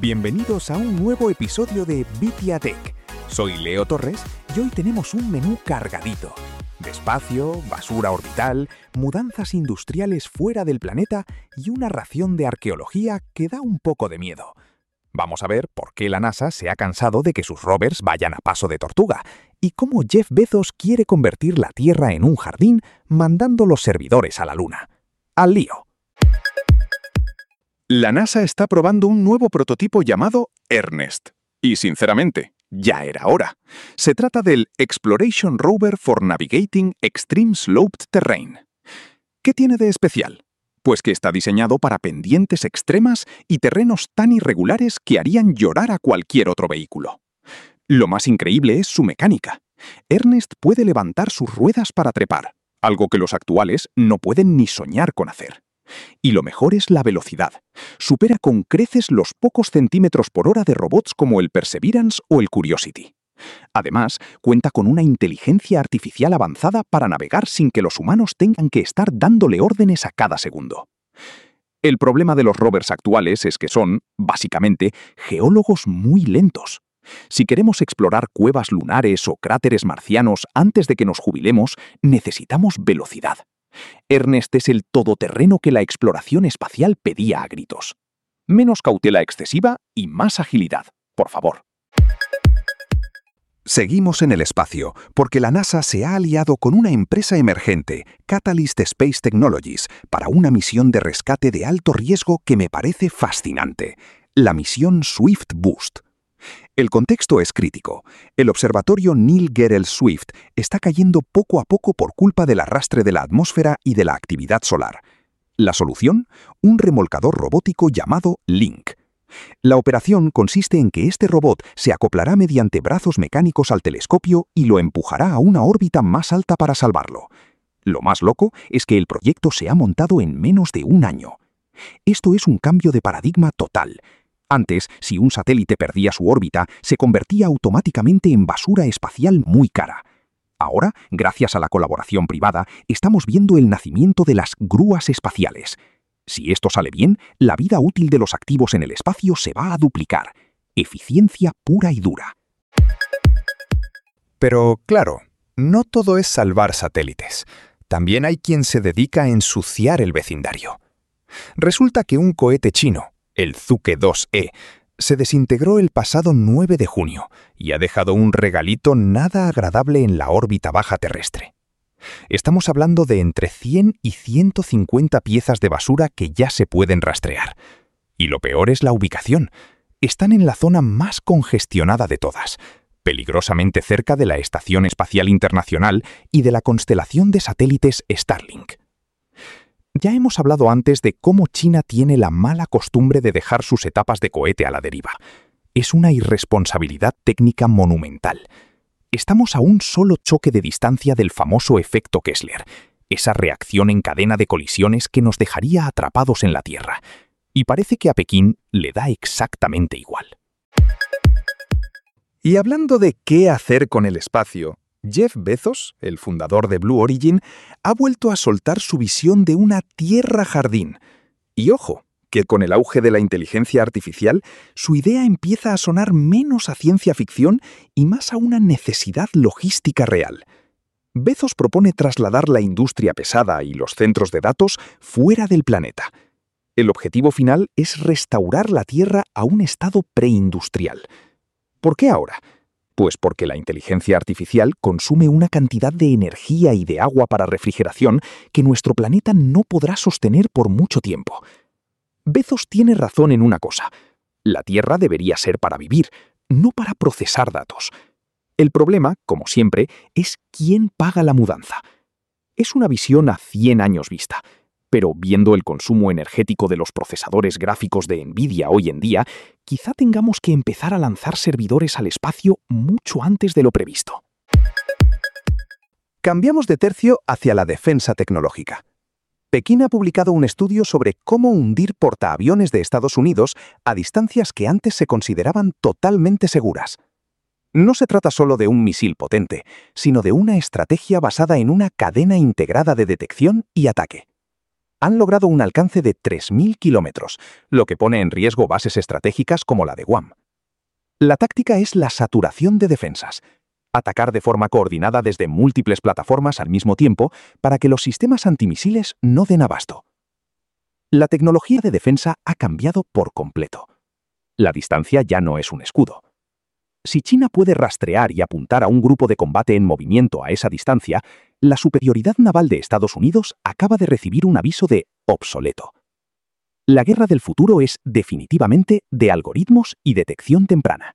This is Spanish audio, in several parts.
Bienvenidos a un nuevo episodio de Vitia Tech. Soy Leo Torres y hoy tenemos un menú cargadito. De espacio, basura orbital, mudanzas industriales fuera del planeta y una ración de arqueología que da un poco de miedo. Vamos a ver por qué la NASA se ha cansado de que sus rovers vayan a paso de tortuga y cómo Jeff Bezos quiere convertir la Tierra en un jardín mandando los servidores a la Luna. ¡Al lío! La NASA está probando un nuevo prototipo llamado Ernest. Y sinceramente, ya era hora. Se trata del Exploration Rover for Navigating Extreme Sloped Terrain. ¿Qué tiene de especial? Pues que está diseñado para pendientes extremas y terrenos tan irregulares que harían llorar a cualquier otro vehículo. Lo más increíble es su mecánica. Ernest puede levantar sus ruedas para trepar, algo que los actuales no pueden ni soñar con hacer. Y lo mejor es la velocidad. Supera con creces los pocos centímetros por hora de robots como el Perseverance o el Curiosity. Además, cuenta con una inteligencia artificial avanzada para navegar sin que los humanos tengan que estar dándole órdenes a cada segundo. El problema de los rovers actuales es que son, básicamente, geólogos muy lentos. Si queremos explorar cuevas lunares o cráteres marcianos antes de que nos jubilemos, necesitamos velocidad. Ernest es el todoterreno que la exploración espacial pedía a gritos. Menos cautela excesiva y más agilidad, por favor. Seguimos en el espacio, porque la NASA se ha aliado con una empresa emergente, Catalyst Space Technologies, para una misión de rescate de alto riesgo que me parece fascinante, la misión Swift Boost. El contexto es crítico. El observatorio Neil Gehrels Swift está cayendo poco a poco por culpa del arrastre de la atmósfera y de la actividad solar. La solución: un remolcador robótico llamado Link. La operación consiste en que este robot se acoplará mediante brazos mecánicos al telescopio y lo empujará a una órbita más alta para salvarlo. Lo más loco es que el proyecto se ha montado en menos de un año. Esto es un cambio de paradigma total. Antes, si un satélite perdía su órbita, se convertía automáticamente en basura espacial muy cara. Ahora, gracias a la colaboración privada, estamos viendo el nacimiento de las grúas espaciales. Si esto sale bien, la vida útil de los activos en el espacio se va a duplicar. Eficiencia pura y dura. Pero, claro, no todo es salvar satélites. También hay quien se dedica a ensuciar el vecindario. Resulta que un cohete chino, el Zhuge 2E, se desintegró el pasado 9 de junio y ha dejado un regalito nada agradable en la órbita baja terrestre. Estamos hablando de entre 100 y 150 piezas de basura que ya se pueden rastrear. Y lo peor es la ubicación. Están en la zona más congestionada de todas, peligrosamente cerca de la Estación Espacial Internacional y de la constelación de satélites Starlink. Ya hemos hablado antes de cómo China tiene la mala costumbre de dejar sus etapas de cohete a la deriva. Es una irresponsabilidad técnica monumental. Estamos a un solo choque de distancia del famoso efecto Kessler, esa reacción en cadena de colisiones que nos dejaría atrapados en la Tierra. Y parece que a Pekín le da exactamente igual. Y hablando de qué hacer con el espacio, Jeff Bezos, el fundador de Blue Origin, ha vuelto a soltar su visión de una Tierra jardín. Y ojo, que con el auge de la inteligencia artificial, su idea empieza a sonar menos a ciencia ficción y más a una necesidad logística real. Bezos propone trasladar la industria pesada y los centros de datos fuera del planeta. El objetivo final es restaurar la Tierra a un estado preindustrial. ¿Por qué ahora? Pues porque la inteligencia artificial consume una cantidad de energía y de agua para refrigeración que nuestro planeta no podrá sostener por mucho tiempo. Bezos tiene razón en una cosa: la Tierra debería ser para vivir, no para procesar datos. El problema, como siempre, es quién paga la mudanza. Es una visión a 100 años vista, pero viendo el consumo energético de los procesadores gráficos de Nvidia hoy en día, quizá tengamos que empezar a lanzar servidores al espacio mucho antes de lo previsto. Cambiamos de tercio hacia la defensa tecnológica. Pekín ha publicado un estudio sobre cómo hundir portaaviones de Estados Unidos a distancias que antes se consideraban totalmente seguras. No se trata solo de un misil potente, sino de una estrategia basada en una cadena integrada de detección y ataque. Han logrado un alcance de 3.000 kilómetros, lo que pone en riesgo bases estratégicas como la de Guam. La táctica es la saturación de defensas. Atacar de forma coordinada desde múltiples plataformas al mismo tiempo para que los sistemas antimisiles no den abasto. La tecnología de defensa ha cambiado por completo. La distancia ya no es un escudo. Si China puede rastrear y apuntar a un grupo de combate en movimiento a esa distancia, la superioridad naval de Estados Unidos acaba de recibir un aviso de obsoleto. La guerra del futuro es definitivamente de algoritmos y detección temprana.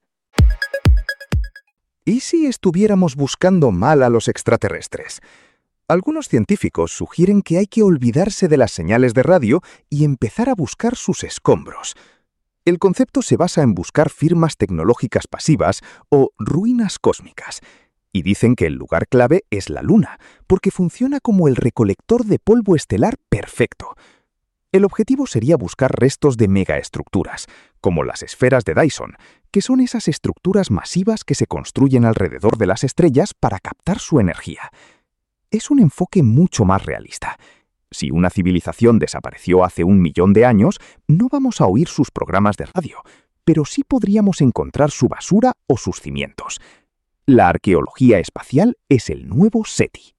¿Y si estuviéramos buscando mal a los extraterrestres? Algunos científicos sugieren que hay que olvidarse de las señales de radio y empezar a buscar sus escombros. El concepto se basa en buscar firmas tecnológicas pasivas o ruinas cósmicas, y dicen que el lugar clave es la Luna, porque funciona como el recolector de polvo estelar perfecto. El objetivo sería buscar restos de megaestructuras, como las esferas de Dyson, que son esas estructuras masivas que se construyen alrededor de las estrellas para captar su energía. Es un enfoque mucho más realista. Si una civilización desapareció hace 1 millón de años, no vamos a oír sus programas de radio, pero sí podríamos encontrar su basura o sus cimientos. La arqueología espacial es el nuevo SETI.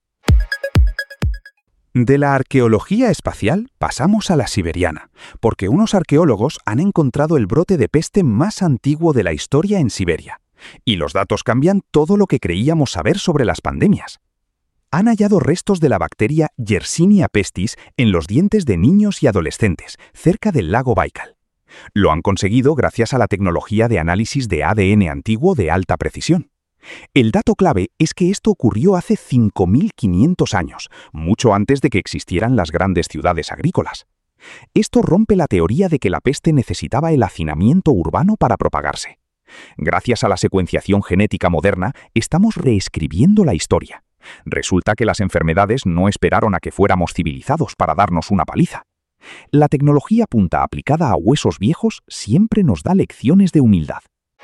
De la arqueología espacial pasamos a la siberiana, porque unos arqueólogos han encontrado el brote de peste más antiguo de la historia en Siberia. Y los datos cambian todo lo que creíamos saber sobre las pandemias. Han hallado restos de la bacteria Yersinia pestis en los dientes de niños y adolescentes, cerca del lago Baikal. Lo han conseguido gracias a la tecnología de análisis de ADN antiguo de alta precisión. El dato clave es que esto ocurrió hace 5.500 años, mucho antes de que existieran las grandes ciudades agrícolas. Esto rompe la teoría de que la peste necesitaba el hacinamiento urbano para propagarse. Gracias a la secuenciación genética moderna, estamos reescribiendo la historia. Resulta que las enfermedades no esperaron a que fuéramos civilizados para darnos una paliza. La tecnología punta aplicada a huesos viejos siempre nos da lecciones de humildad.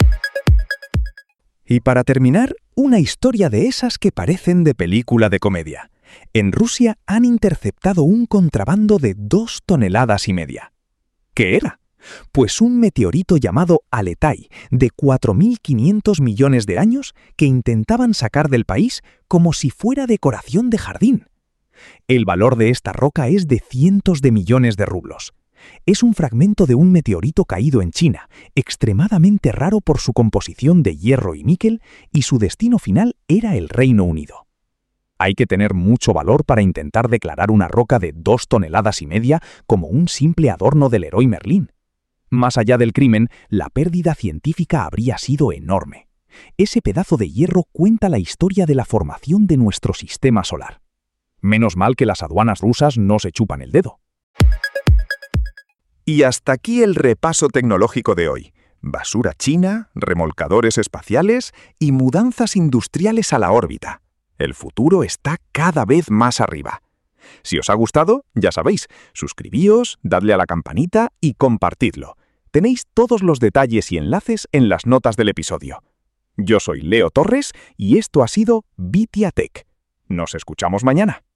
Y para terminar, una historia de esas que parecen de película de comedia. En Rusia han interceptado un contrabando de 2,5 toneladas. ¿Qué era? Pues un meteorito llamado Aletai, de 4.500 millones de años, que intentaban sacar del país como si fuera decoración de jardín. El valor de esta roca es de cientos de millones de rublos. Es un fragmento de un meteorito caído en China, extremadamente raro por su composición de hierro y níquel, y su destino final era el Reino Unido. Hay que tener mucho valor para intentar declarar una roca de 2,5 toneladas como un simple adorno del Leroy Merlin. Más allá del crimen, la pérdida científica habría sido enorme. Ese pedazo de hierro cuenta la historia de la formación de nuestro sistema solar. Menos mal que las aduanas rusas no se chupan el dedo. Y hasta aquí el repaso tecnológico de hoy. Basura china, remolcadores espaciales y mudanzas industriales a la órbita. El futuro está cada vez más arriba. Si os ha gustado, ya sabéis, suscribíos, dadle a la campanita y compartidlo. Tenéis todos los detalles y enlaces en las notas del episodio. Yo soy Leo Torres y esto ha sido Vitia Tech. Nos escuchamos mañana.